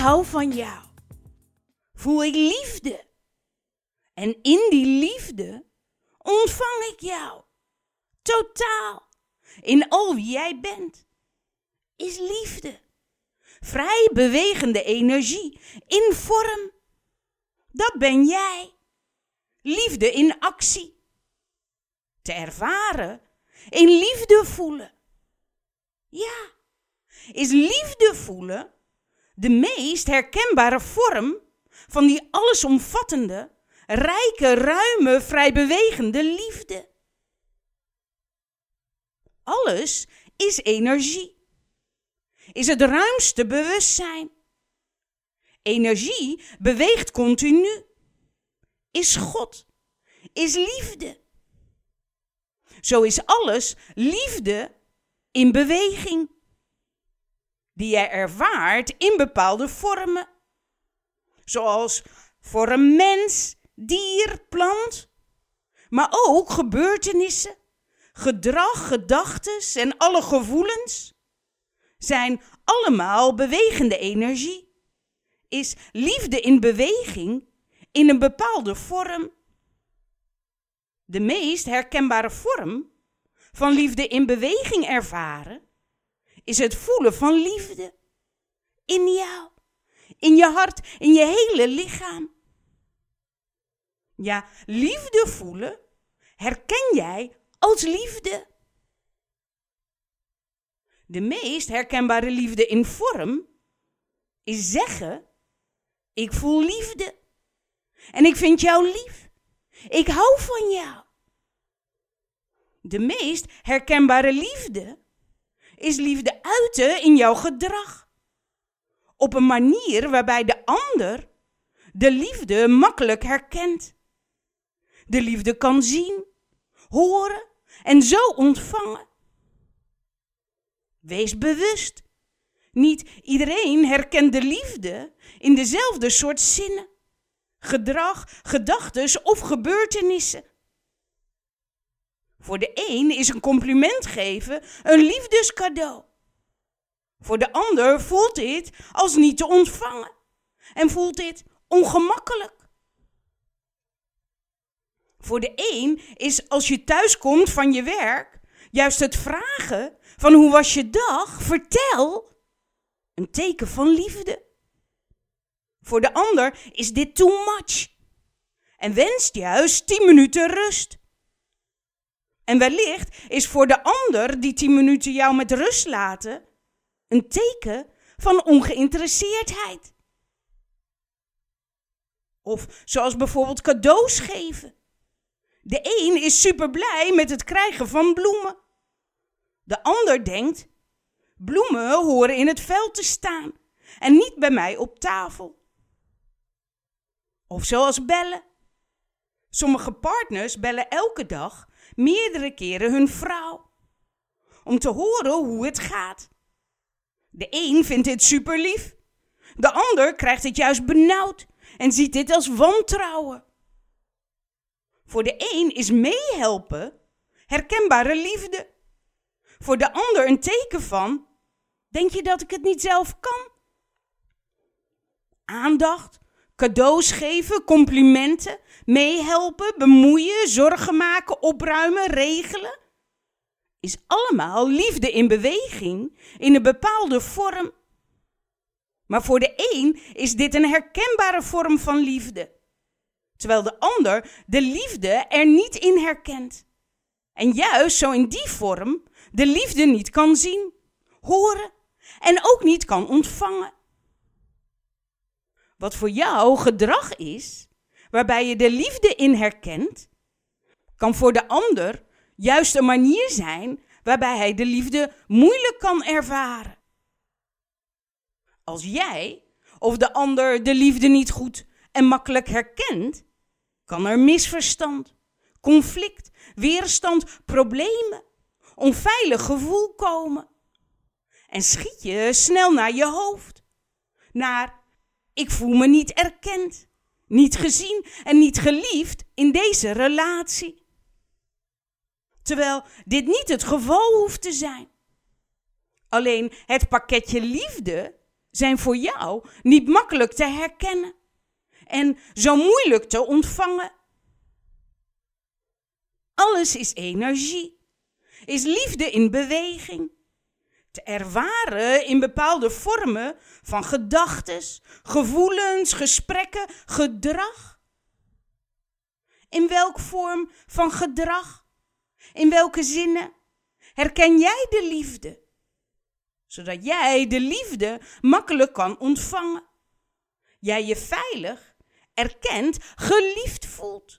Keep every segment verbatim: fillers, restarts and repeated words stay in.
hou van jou. Voel ik liefde. En in die liefde ontvang ik jou. Totaal. In al wie jij bent. Is liefde. Vrij bewegende energie. In vorm. Dat ben jij. Liefde in actie. Te ervaren. In liefde voelen. Ja. Is liefde voelen de meest herkenbare vorm van die allesomvattende, rijke, ruime, vrijbewegende liefde. Alles is energie. Is het ruimste bewustzijn. Energie beweegt continu. Is God. Is liefde. Zo is alles liefde in beweging. Die jij ervaart in bepaalde vormen. Zoals voor een mens, dier, plant. Maar ook gebeurtenissen, gedrag, gedachtes en alle gevoelens. Zijn allemaal bewegende energie. Is liefde in beweging in een bepaalde vorm. De meest herkenbare vorm van liefde in beweging ervaren is het voelen van liefde. In jou, in je hart, in je hele lichaam. Ja, liefde voelen herken jij als liefde. De meest herkenbare liefde in vorm is zeggen: ik voel liefde. En ik vind jou lief. Ik hou van jou. De meest herkenbare liefde is liefde uiten in jouw gedrag. Op een manier waarbij de ander de liefde makkelijk herkent. De liefde kan zien, horen en zo ontvangen. Wees bewust. Niet iedereen herkent de liefde in dezelfde soort zinnen, gedrag, gedachtes of gebeurtenissen. Voor de een is een compliment geven een liefdescadeau. Voor de ander voelt dit als niet te ontvangen en voelt dit ongemakkelijk. Voor de een is als je thuiskomt van je werk juist het vragen van hoe was je dag, vertel, een teken van liefde. Voor de ander is dit too much en wenst juist tien minuten rust. En wellicht is voor de ander die tien minuten jou met rust laten een teken van ongeïnteresseerdheid. Of zoals bijvoorbeeld cadeaus geven. De een is super blij met het krijgen van bloemen. De ander denkt, bloemen horen in het veld te staan en niet bij mij op tafel. Of zoals bellen. Sommige partners bellen elke dag meerdere keren hun vrouw. Om te horen hoe het gaat. De een vindt dit super lief. De ander krijgt het juist benauwd en ziet dit als wantrouwen. Voor de een is meehelpen herkenbare liefde. Voor de ander een teken van, denk je dat ik het niet zelf kan? Aandacht, cadeaus geven, complimenten, meehelpen, bemoeien, zorgen maken, opruimen, regelen. Is allemaal liefde in beweging in een bepaalde vorm. Maar voor de een is dit een herkenbare vorm van liefde. Terwijl de ander de liefde er niet in herkent. En juist zo in die vorm de liefde niet kan zien, horen en ook niet kan ontvangen. Wat voor jou gedrag is, waarbij je de liefde in herkent, kan voor de ander juist een manier zijn waarbij hij de liefde moeilijk kan ervaren. Als jij of de ander de liefde niet goed en makkelijk herkent, kan er misverstand, conflict, weerstand, problemen, onveilig gevoel komen. En schiet je snel naar je hoofd, naar ik voel me niet erkend, niet gezien en niet geliefd in deze relatie. Terwijl dit niet het geval hoeft te zijn. Alleen het pakketje liefde zijn voor jou niet makkelijk te herkennen en zo moeilijk te ontvangen. Alles is energie, is liefde in beweging, te ervaren in bepaalde vormen van gedachtes, gevoelens, gesprekken, gedrag. In welk vorm van gedrag, in welke zinnen herken jij de liefde? Zodat jij de liefde makkelijk kan ontvangen. Jij je veilig, erkend, geliefd voelt.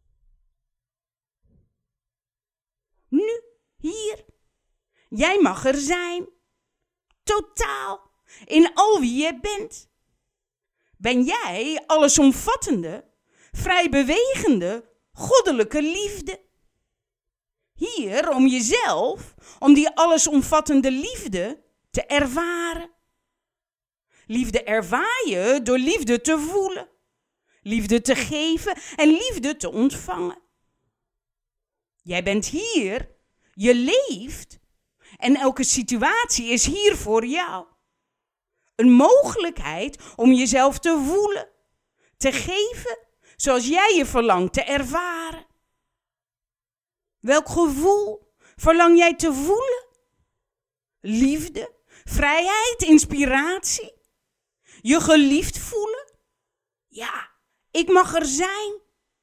Nu, hier. Jij mag er zijn. Totaal. In al wie je bent. Ben jij allesomvattende, vrij bewegende, goddelijke liefde. Hier om jezelf, om die allesomvattende liefde te ervaren. Liefde ervaar je door liefde te voelen, liefde te geven en liefde te ontvangen. Jij bent hier, je leeft en elke situatie is hier voor jou. Een mogelijkheid om jezelf te voelen, te geven zoals jij je verlangt te ervaren. Welk gevoel verlang jij te voelen? Liefde, vrijheid, inspiratie? Je geliefd voelen? Ja, ik mag er zijn.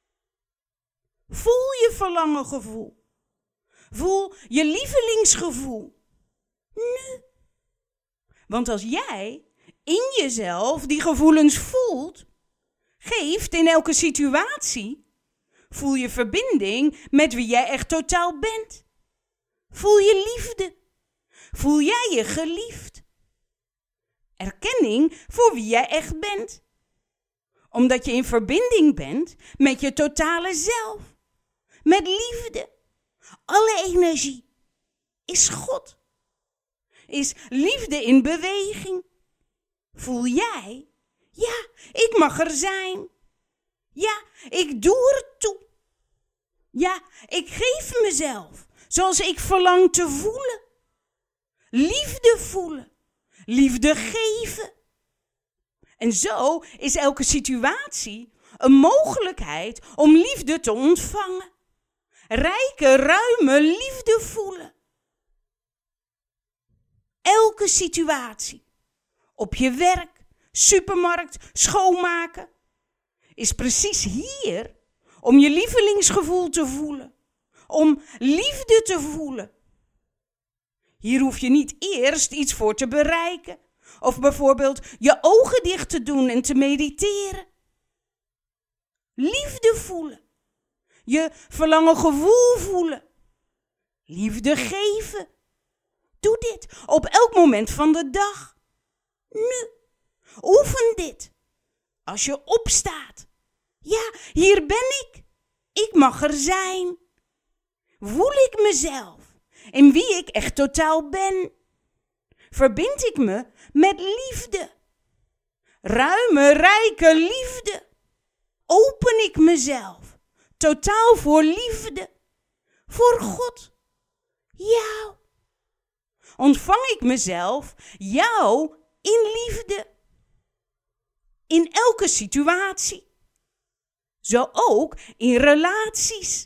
Voel je verlangengevoel. Voel je lievelingsgevoel. Nu. Want als jij in jezelf die gevoelens voelt, geeft in elke situatie, voel je verbinding met wie jij echt totaal bent. Voel je liefde. Voel jij je geliefd. Erkenning voor wie jij echt bent. Omdat je in verbinding bent met je totale zelf. Met liefde. Alle energie is God. Is liefde in beweging. Voel jij? Ja, ik mag er zijn. Ja, ik doe er toe. Ja, ik geef mezelf zoals ik verlang te voelen. Liefde voelen. Liefde geven. En zo is elke situatie een mogelijkheid om liefde te ontvangen. Rijke, ruime liefde voelen. Elke situatie. Op je werk, supermarkt, schoonmaken. Is precies hier om je lievelingsgevoel te voelen. Om liefde te voelen. Hier hoef je niet eerst iets voor te bereiken. Of bijvoorbeeld je ogen dicht te doen en te mediteren. Liefde voelen. Je verlangen gevoel voelen. Liefde geven. Doe dit op elk moment van de dag. Nu. Oefen dit. Als je opstaat. Ja, hier ben ik. Ik mag er zijn. Voel ik mezelf in wie ik echt totaal ben. Verbind ik me met liefde. Ruime, rijke liefde. Open ik mezelf totaal voor liefde. Voor God. Jou. Ontvang ik mezelf, jou, in liefde. In elke situatie. Zo ook in relaties.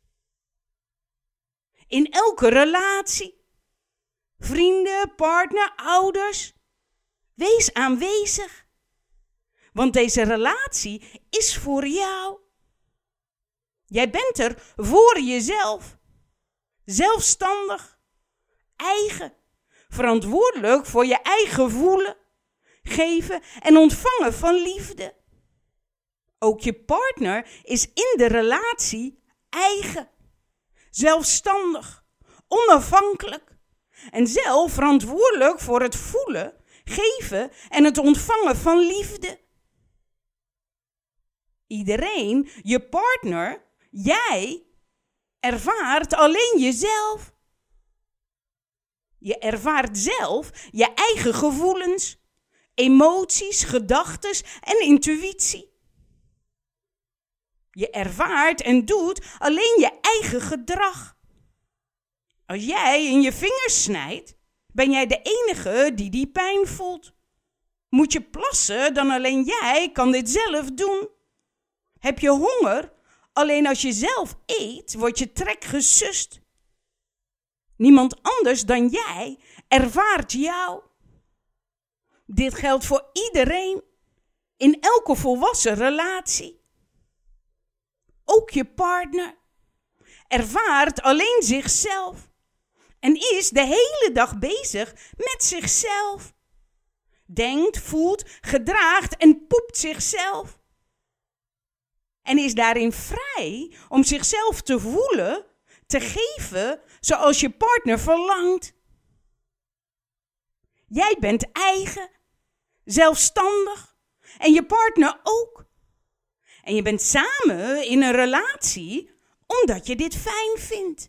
In elke relatie. Vrienden, partner, ouders. Wees aanwezig. Want deze relatie is voor jou. Jij bent er voor jezelf. Zelfstandig. Eigen. Verantwoordelijk voor je eigen voelen. Geven en ontvangen van liefde. Ook je partner is in de relatie eigen. Zelfstandig. Onafhankelijk. En zelf verantwoordelijk voor het voelen, geven en het ontvangen van liefde. Iedereen, je partner, jij, ervaart alleen jezelf. Je ervaart zelf je eigen gevoelens, emoties, gedachtes en intuïtie. Je ervaart en doet alleen je eigen gedrag. Als jij in je vingers snijdt, ben jij de enige die die pijn voelt. Moet je plassen, dan alleen jij kan dit zelf doen. Heb je honger, alleen als je zelf eet, wordt je trek gesust. Niemand anders dan jij ervaart jou. Dit geldt voor iedereen, in elke volwassen relatie. Ook je partner ervaart alleen zichzelf en is de hele dag bezig met zichzelf. Denkt, voelt, gedraagt en poept zichzelf. En is daarin vrij om zichzelf te voelen, te geven zoals je partner verlangt. Jij bent eigen, zelfstandig en je partner ook. En je bent samen in een relatie omdat je dit fijn vindt.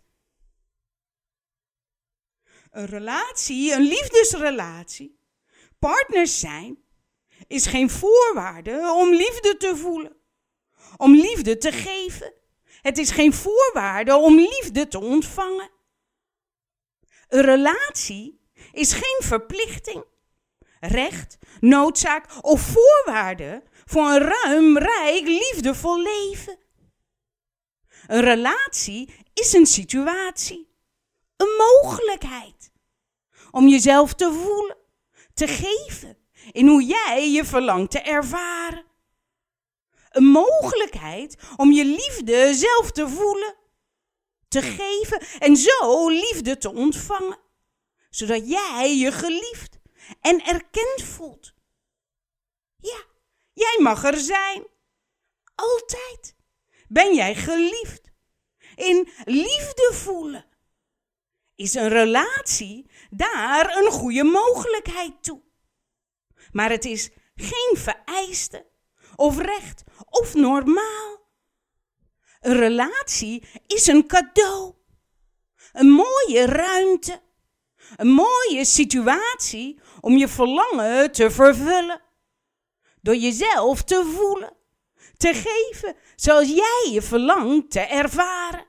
Een relatie, een liefdesrelatie, partners zijn, is geen voorwaarde om liefde te voelen, om liefde te geven. Het is geen voorwaarde om liefde te ontvangen. Een relatie is geen verplichting, recht, noodzaak of voorwaarde voor een ruim, rijk, liefdevol leven. Een relatie is een situatie, een mogelijkheid om jezelf te voelen, te geven in hoe jij je verlangt te ervaren. Een mogelijkheid om je liefde zelf te voelen, te geven en zo liefde te ontvangen, zodat jij je geliefd en erkend voelt. Ja, jij mag er zijn. Altijd ben jij geliefd. In liefde voelen is een relatie daar een goede mogelijkheid toe. Maar het is geen vereiste of recht of normaal. Een relatie is een cadeau. Een mooie ruimte. Een mooie situatie om je verlangen te vervullen. Door jezelf te voelen. Te geven zoals jij je verlangt te ervaren.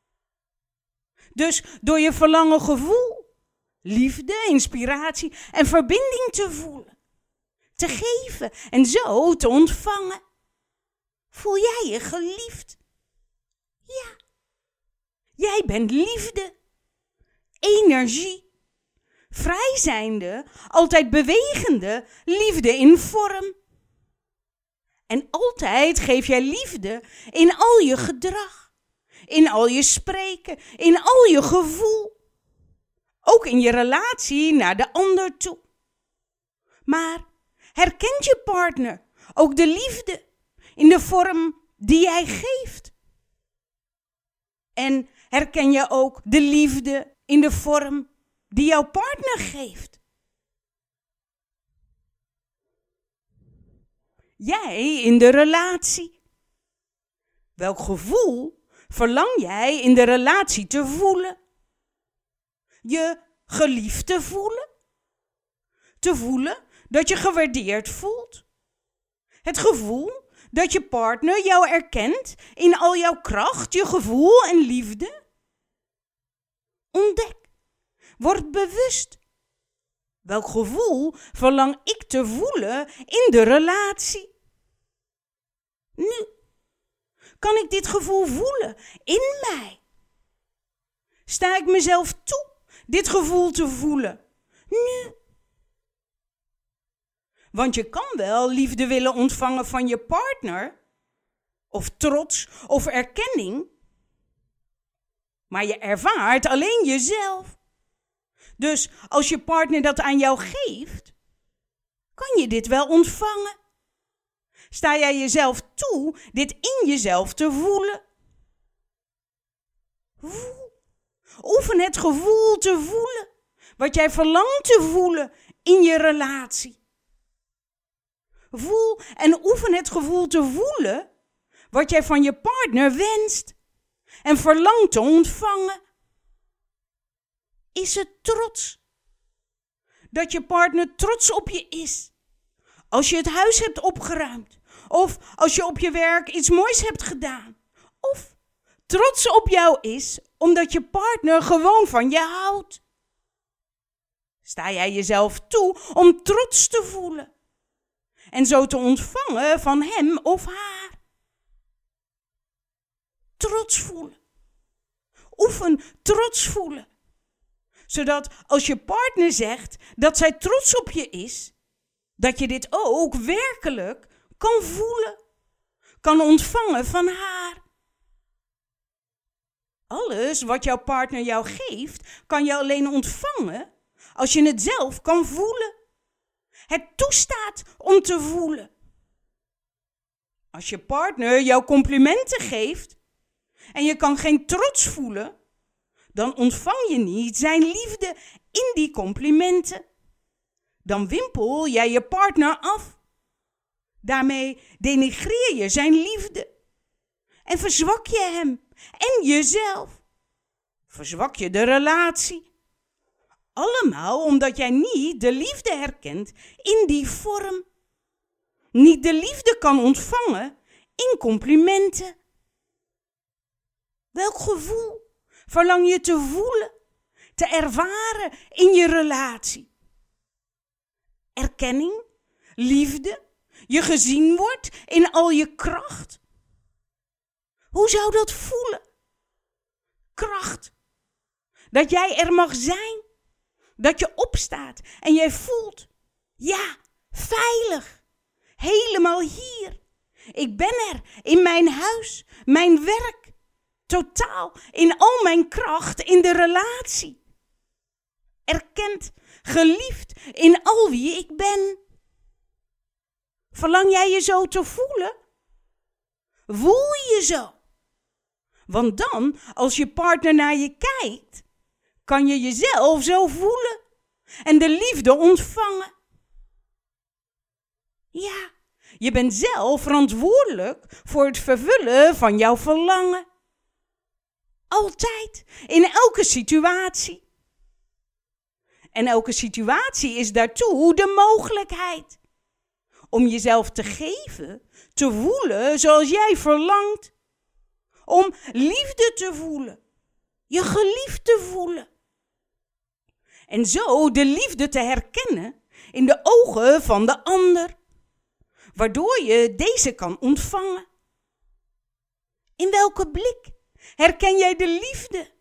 Dus door je verlangen gevoel, liefde, inspiratie en verbinding te voelen. Te geven en zo te ontvangen. Voel jij je geliefd? Ja. Jij bent liefde. Energie. Vrijzijnde, altijd bewegende liefde in vorm. En altijd geef jij liefde in al je gedrag, in al je spreken, in al je gevoel. Ook in je relatie naar de ander toe. Maar herkent je partner ook de liefde in de vorm die jij geeft? En herken je ook de liefde in de vorm die jouw partner geeft? Jij in de relatie. Welk gevoel verlang jij in de relatie te voelen? Je geliefd te voelen? Te voelen dat je gewaardeerd voelt? Het gevoel dat je partner jou erkent in al jouw kracht, je gevoel en liefde? Ontdek, word bewust. Welk gevoel verlang ik te voelen in de relatie? Nu, kan ik dit gevoel voelen in mij? Sta ik mezelf toe dit gevoel te voelen? Nu. Want je kan wel liefde willen ontvangen van je partner, of trots of erkenning, maar je ervaart alleen jezelf. Dus als je partner dat aan jou geeft, kan je dit wel ontvangen. Sta jij jezelf toe dit in jezelf te voelen? Voel. Oefen het gevoel te voelen, wat jij verlangt te voelen in je relatie. Voel en oefen het gevoel te voelen, wat jij van je partner wenst en verlangt te ontvangen. Is het trots? Dat je partner trots op je is. Als je het huis hebt opgeruimd. Of als je op je werk iets moois hebt gedaan. Of trots op jou is omdat je partner gewoon van je houdt. Sta jij jezelf toe om trots te voelen en zo te ontvangen van hem of haar. Trots voelen. Oefen trots voelen. Zodat als je partner zegt dat zij trots op je is, dat je dit ook werkelijk kan voelen, kan ontvangen van haar. Alles wat jouw partner jou geeft, kan je alleen ontvangen als je het zelf kan voelen. Het toestaat om te voelen. Als je partner jou complimenten geeft en je kan geen trots voelen, dan ontvang je niet zijn liefde in die complimenten. Dan wimpel jij je partner af. Daarmee denigreer je zijn liefde. En verzwak je hem en jezelf. Verzwak je de relatie. Allemaal omdat jij niet de liefde herkent in die vorm. Niet de liefde kan ontvangen in complimenten. Welk gevoel verlang je te voelen, te ervaren in je relatie? Erkenning, liefde, je gezien wordt in al je kracht. Hoe zou dat voelen? Kracht. Dat jij er mag zijn. Dat je opstaat en jij voelt, ja, veilig. Helemaal hier. Ik ben er in mijn huis, mijn werk. Totaal in al mijn kracht in de relatie. Erkend, geliefd in al wie ik ben. Verlang jij je zo te voelen? Voel je zo? Want dan, als je partner naar je kijkt, kan je jezelf zo voelen en de liefde ontvangen. Ja, je bent zelf verantwoordelijk voor het vervullen van jouw verlangen. Altijd, in elke situatie. En elke situatie is daartoe de mogelijkheid om jezelf te geven, te voelen zoals jij verlangt. Om liefde te voelen, je geliefd te voelen. En zo de liefde te herkennen in de ogen van de ander, waardoor je deze kan ontvangen. In welke blik herken jij de liefde?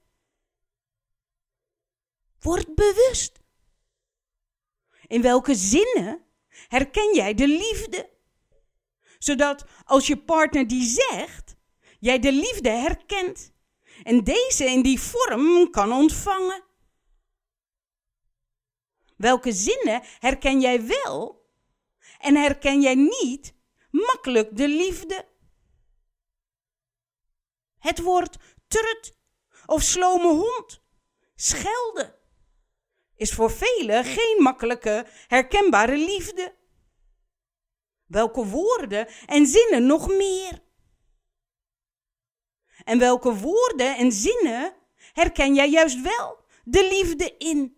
Word bewust. In welke zinnen herken jij de liefde? Zodat als je partner die zegt, jij de liefde herkent en deze in die vorm kan ontvangen. Welke zinnen herken jij wel en herken jij niet makkelijk de liefde? Het woord trut of slome hond, schelden, is voor velen geen makkelijke, herkenbare liefde. Welke woorden en zinnen nog meer? En welke woorden en zinnen herken jij juist wel de liefde in?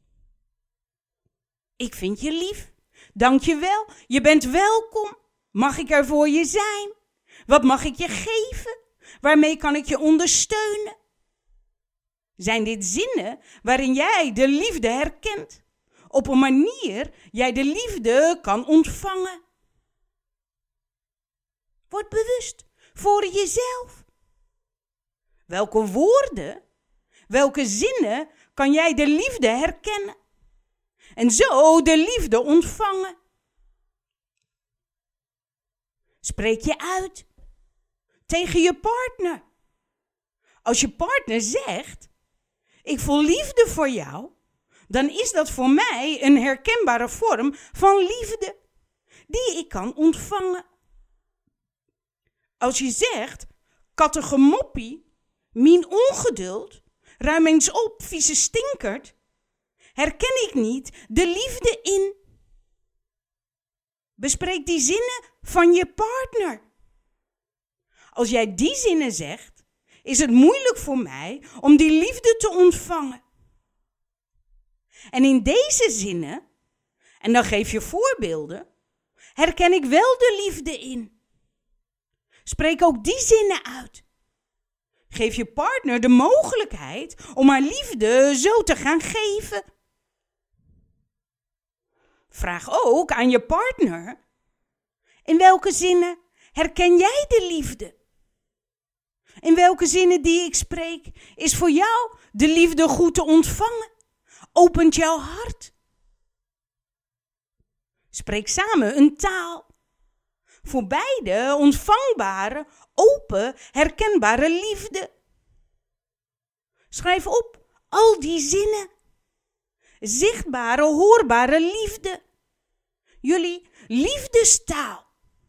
Ik vind je lief. Dank je wel. Je bent welkom. Mag ik er voor je zijn? Wat mag ik je geven? Waarmee kan ik je ondersteunen? Zijn dit zinnen waarin jij de liefde herkent? Op een manier jij de liefde kan ontvangen. Word bewust voor jezelf. Welke woorden, welke zinnen kan jij de liefde herkennen? En zo de liefde ontvangen. Spreek je uit tegen je partner. Als je partner zegt, ik voel liefde voor jou, dan is dat voor mij een herkenbare vorm van liefde die ik kan ontvangen. Als je zegt, kattengemoppie, mien ongeduld, ruim eens op, vieze stinkert, herken ik niet de liefde in. Bespreek die zinnen van je partner. Als jij die zinnen zegt, is het moeilijk voor mij om die liefde te ontvangen. En in deze zinnen, en dan geef je voorbeelden, herken ik wel de liefde in. Spreek ook die zinnen uit. Geef je partner de mogelijkheid om haar liefde zo te gaan geven. Vraag ook aan je partner, In welke zinnen herken jij de liefde? In welke zinnen die ik spreek is voor jou de liefde goed te ontvangen? Opent jouw hart? Spreek samen een taal. Voor beide ontvangbare, open, herkenbare liefde. Schrijf op al die zinnen. Zichtbare, hoorbare liefde. Jullie liefdestaal.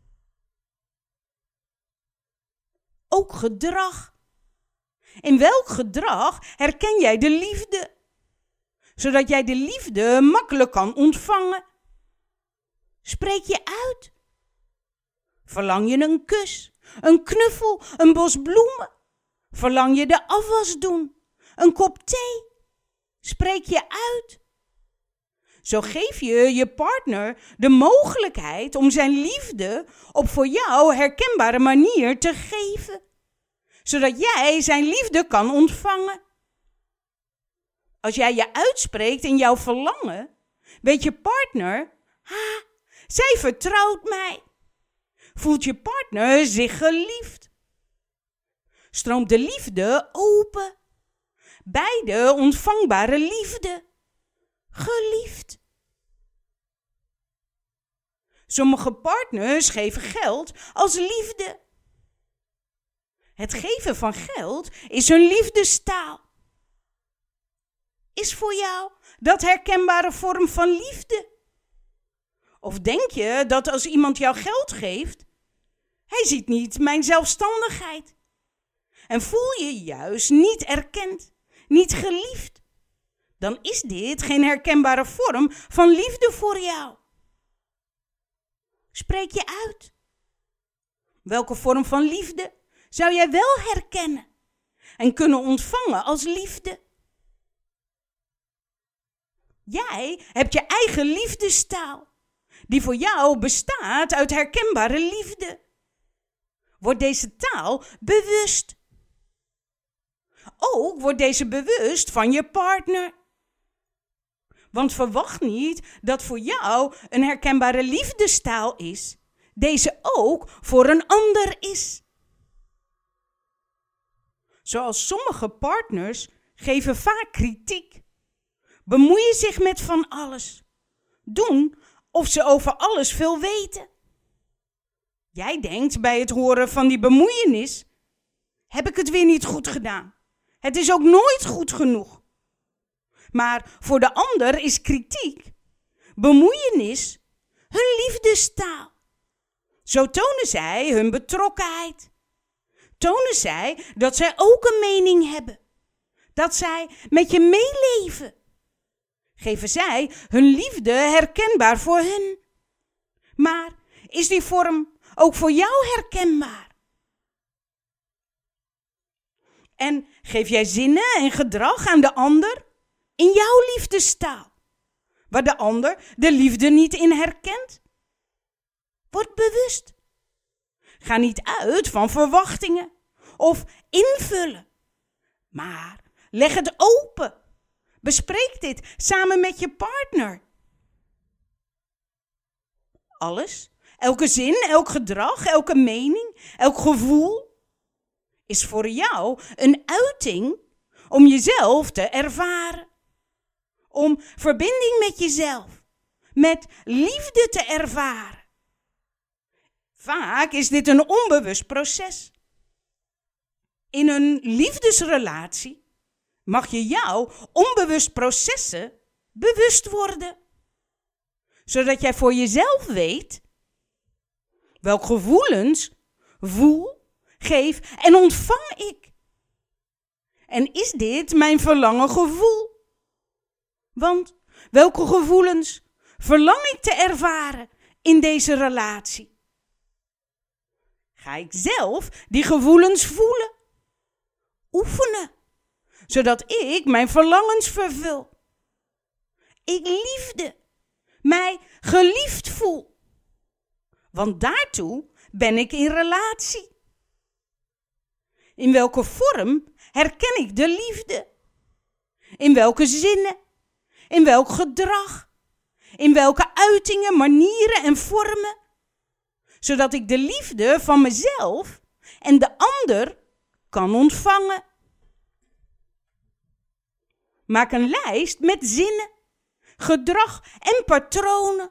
Ook gedrag. In welk gedrag herken jij de liefde? Zodat jij de liefde makkelijk kan ontvangen. Spreek je uit. Verlang je een kus, een knuffel, een bos bloemen? Verlang je de afwas doen, een kop thee? Spreek je uit. Zo geef je je partner de mogelijkheid om zijn liefde op voor jou herkenbare manier te geven. Zodat jij zijn liefde kan ontvangen. Als jij je uitspreekt in jouw verlangen, weet je partner, ha, zij vertrouwt mij. Voelt je partner zich geliefd. Stroomt de liefde open. Beide ontvangbare liefde. Geliefd. Sommige partners geven geld als liefde. Het geven van geld is hun liefdestaal. Is voor jou dat herkenbare vorm van liefde? Of denk je dat als iemand jou geld geeft, hij ziet niet mijn zelfstandigheid? En voel je je juist niet erkend, niet geliefd? Dan is dit geen herkenbare vorm van liefde voor jou. Spreek je uit. Welke vorm van liefde zou jij wel herkennen en kunnen ontvangen als liefde? Jij hebt je eigen liefdestaal, die voor jou bestaat uit herkenbare liefde. Wordt deze taal bewust. Ook wordt deze bewust van je partner. Want verwacht niet dat voor jou een herkenbare liefdestaal is, deze ook voor een ander is. Zoals sommige partners geven vaak kritiek, bemoeien zich met van alles, doen of ze over alles veel weten. Jij denkt bij het horen van die bemoeienis, heb ik het weer niet goed gedaan? Het is ook nooit goed genoeg. Maar voor de ander is kritiek, bemoeienis, hun liefdestaal. Zo tonen zij hun betrokkenheid. Tonen zij dat zij ook een mening hebben. Dat zij met je meeleven. Geven zij hun liefde herkenbaar voor hun. Maar is die vorm ook voor jou herkenbaar? En geef jij zinnen en gedrag aan de ander in jouw liefdestaal, waar de ander de liefde niet in herkent? Word bewust. Ga niet uit van verwachtingen of invullen, maar leg het open. Bespreek dit samen met je partner. Alles, elke zin, elk gedrag, elke mening, elk gevoel is voor jou een uiting om jezelf te ervaren. Om verbinding met jezelf, met liefde te ervaren. Vaak is dit een onbewust proces. In een liefdesrelatie mag je jouw onbewust processen bewust worden. Zodat jij voor jezelf weet welke gevoelens voel, geef en ontvang ik. En is dit mijn verlangen gevoel? Want welke gevoelens verlang ik te ervaren in deze relatie? Ga ik zelf die gevoelens voelen? Oefenen, zodat ik mijn verlangens vervul. Ik liefde, mij geliefd voel. Want daartoe ben ik in relatie. In welke vorm herken ik de liefde? In welke zinnen? In welk gedrag? In welke uitingen, manieren en vormen? zodat ik de liefde van mezelf en de ander kan ontvangen. Maak een lijst met zinnen, gedrag en patronen.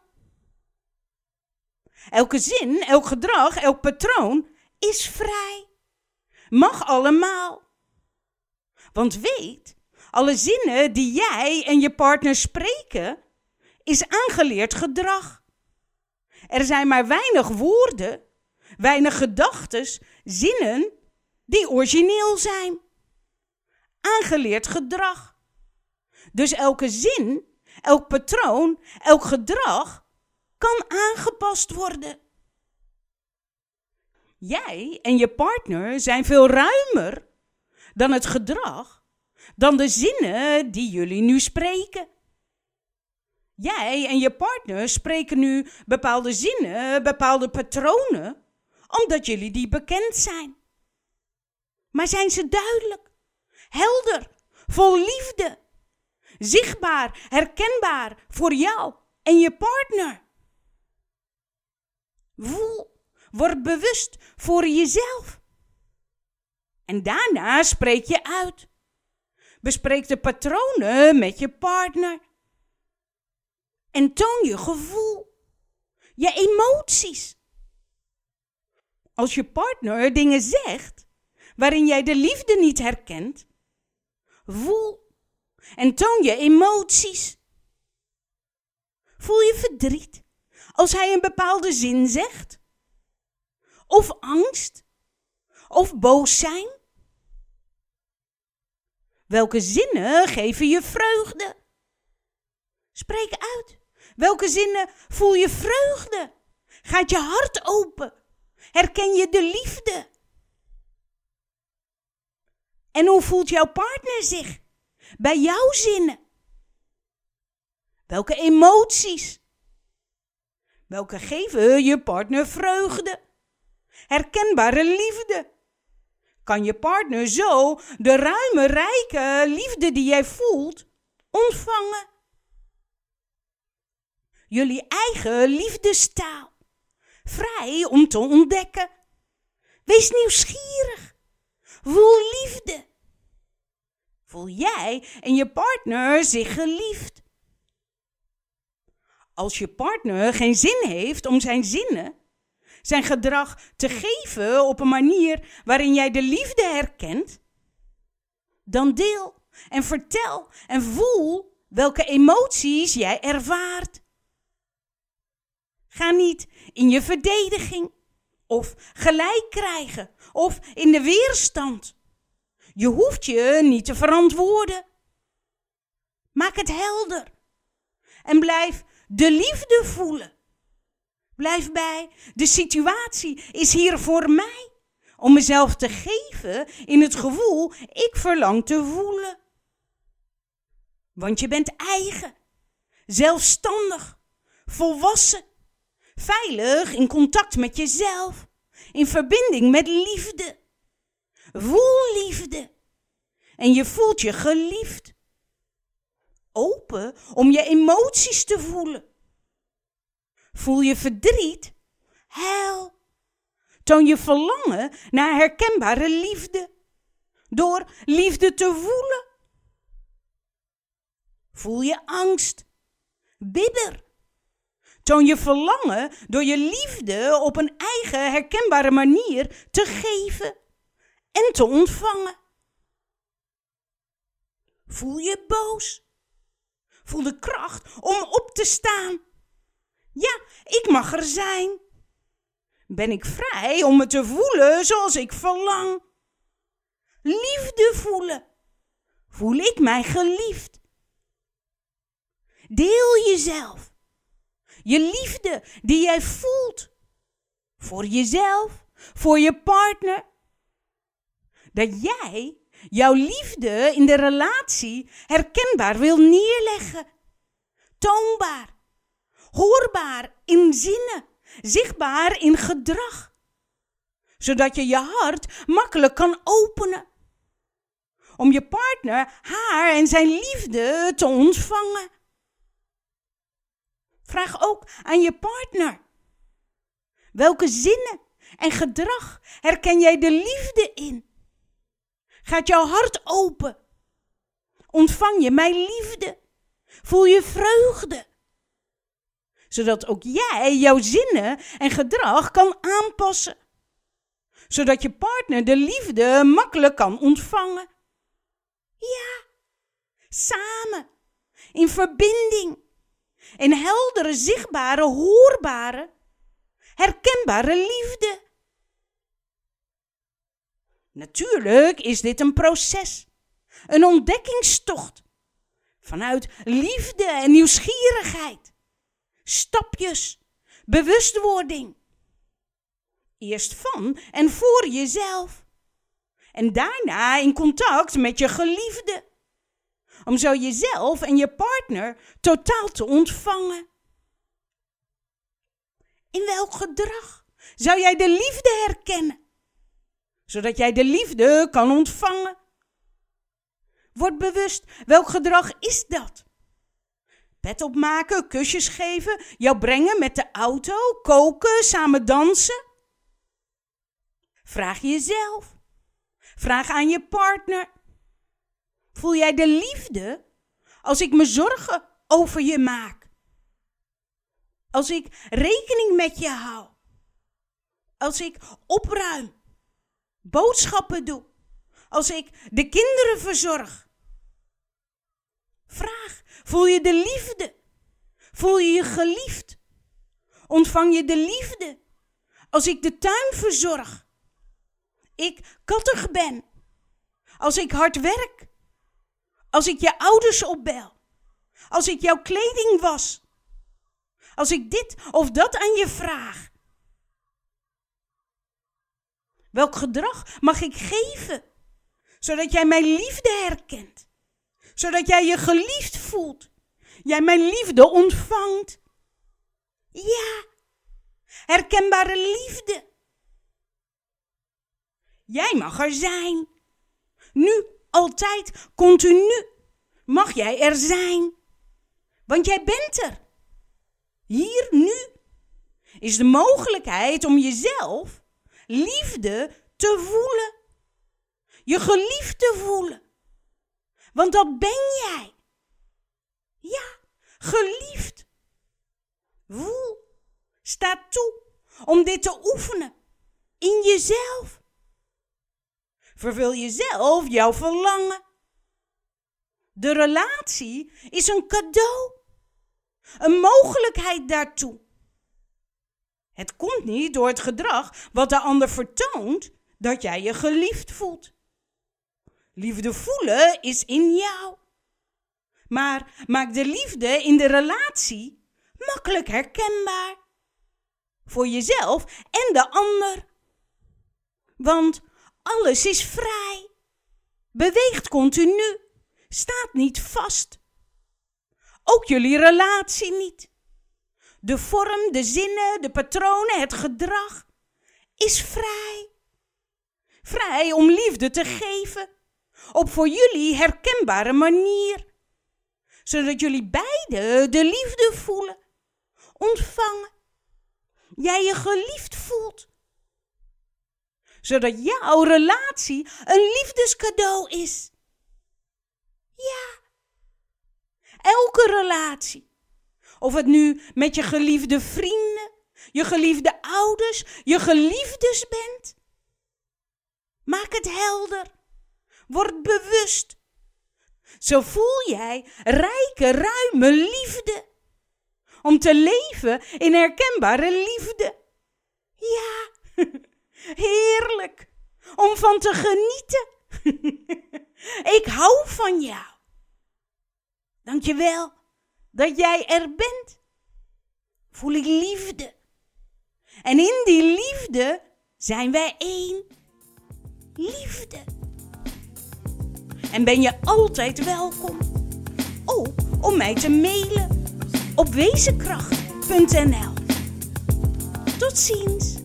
Elke zin, elk gedrag, elk patroon is vrij. Mag allemaal. Want weet, alle zinnen die jij en je partner spreken, is aangeleerd gedrag. Er zijn maar weinig woorden, weinig gedachtes, zinnen die origineel zijn. Aangeleerd gedrag. Dus elke zin, elk patroon, elk gedrag kan aangepast worden. Jij en je partner zijn veel ruimer dan het gedrag, dan de zinnen die jullie nu spreken. Jij en je partner spreken nu bepaalde zinnen, bepaalde patronen, omdat jullie die bekend zijn. Maar zijn ze duidelijk, helder, vol liefde, zichtbaar, herkenbaar voor jou en je partner? Voel, word bewust voor jezelf. En daarna spreek je uit. Bespreek de patronen met je partner. En toon je gevoel, je emoties. Als je partner dingen zegt waarin jij de liefde niet herkent, voel en toon je emoties. Voel je verdriet als hij een bepaalde zin zegt? Of angst? Of boos zijn? Welke zinnen geven je vreugde? Spreek uit. Welke zinnen voel je vreugde? Gaat je hart open? Herken je de liefde? En hoe voelt jouw partner zich bij jouw zinnen? Welke emoties? Welke geven je partner vreugde? Herkenbare liefde. Kan je partner zo de ruime, rijke liefde die jij voelt ontvangen? Jullie eigen liefdestaal. Vrij om te ontdekken. Wees nieuwsgierig. Voel liefde. Voel jij en je partner zich geliefd? Als je partner geen zin heeft om zijn zinnen, zijn gedrag te geven op een manier waarin jij de liefde herkent, dan deel en vertel en voel welke emoties jij ervaart. Ga niet in je verdediging of gelijk krijgen of in de weerstand. Je hoeft je niet te verantwoorden. Maak het helder en blijf de liefde voelen. Blijf bij, de situatie is hier voor mij om mezelf te geven in het gevoel ik verlang te voelen. Want je bent eigen, zelfstandig, volwassen, veilig in contact met jezelf, in verbinding met liefde. Voel liefde en je voelt je geliefd. Open om je emoties te voelen. Voel je verdriet? Huil. Toon je verlangen naar herkenbare liefde. Door liefde te voelen. Voel je angst? Bibber. Toon je verlangen door je liefde op een eigen herkenbare manier te geven en te ontvangen. Voel je boos? Voel de kracht om op te staan. Ja, ik mag er zijn. Ben ik vrij om me te voelen zoals ik verlang? Liefde voelen. Voel ik mij geliefd? Deel jezelf. Je liefde die jij voelt. Voor jezelf, voor je partner. Dat jij jouw liefde in de relatie herkenbaar wil neerleggen. Toonbaar. Hoorbaar in zinnen, zichtbaar in gedrag. Zodat je je hart makkelijk kan openen. Om je partner haar en zijn liefde te ontvangen. Vraag ook aan je partner. Welke zinnen en gedrag herken jij de liefde in? Gaat jouw hart open? Ontvang je mijn liefde? Voel je vreugde? Zodat ook jij jouw zinnen en gedrag kan aanpassen. Zodat je partner de liefde makkelijk kan ontvangen. Ja, samen, in verbinding, in heldere, zichtbare, hoorbare, herkenbare liefde. Natuurlijk is dit een proces, een ontdekkingstocht, vanuit liefde en nieuwsgierigheid, stapjes, bewustwording. Eerst van en voor jezelf. En daarna in contact met je geliefde. Om zo jezelf en je partner totaal te ontvangen. In welk gedrag zou jij de liefde herkennen? Zodat jij de liefde kan ontvangen. Word bewust, welk gedrag is dat? Bed opmaken, kusjes geven, jou brengen met de auto, koken, samen dansen. Vraag jezelf. Vraag aan je partner. Voel jij de liefde als ik me zorgen over je maak? Als ik rekening met je hou? Als ik opruim? Boodschappen doe? Als ik de kinderen verzorg? Vraag, voel je de liefde? Voel je je geliefd? Ontvang je de liefde als ik de tuin verzorg? Ik kattig ben, als ik hard werk, als ik je ouders opbel, als ik jouw kleding was, als ik dit of dat aan je vraag. Welk gedrag mag ik geven, zodat jij mijn liefde herkent, zodat jij je geliefd voelt, jij mijn liefde ontvangt. Ja, herkenbare liefde. Jij mag er zijn. Nu, altijd, continu mag jij er zijn. Want jij bent er. Hier, nu, is de mogelijkheid om jezelf liefde te voelen. Je geliefd te voelen. Want dat ben jij. Ja, geliefd. Voel, sta toe om dit te oefenen in jezelf. Vervul jezelf jouw verlangen. De relatie is een cadeau. Een mogelijkheid daartoe. Het komt niet door het gedrag wat de ander vertoont dat jij je geliefd voelt. Liefde voelen is in jou. Maar maak de liefde in de relatie makkelijk herkenbaar. Voor jezelf en de ander. Want alles is vrij. Beweegt continu. Staat niet vast. Ook jullie relatie niet. De vorm, de zinnen, de patronen, het gedrag is vrij. Vrij om liefde te geven. Op voor jullie herkenbare manier. Zodat jullie beiden de liefde voelen. Ontvangen. Jij je geliefd voelt. Zodat jouw relatie een liefdescadeau is. Ja. Elke relatie. Of het nu met je geliefde vrienden, je geliefde ouders, je geliefdes bent. Maak het helder. Word bewust. Zo voel jij rijke, ruime liefde. Om te leven in herkenbare liefde. Ja, heerlijk. Om van te genieten. Ik hou van jou. Dank je wel dat jij er bent. Voel ik liefde. En in die liefde zijn wij één. Liefde. En ben je altijd welkom. Ook om mij te mailen op wezenkracht punt n l. Tot ziens.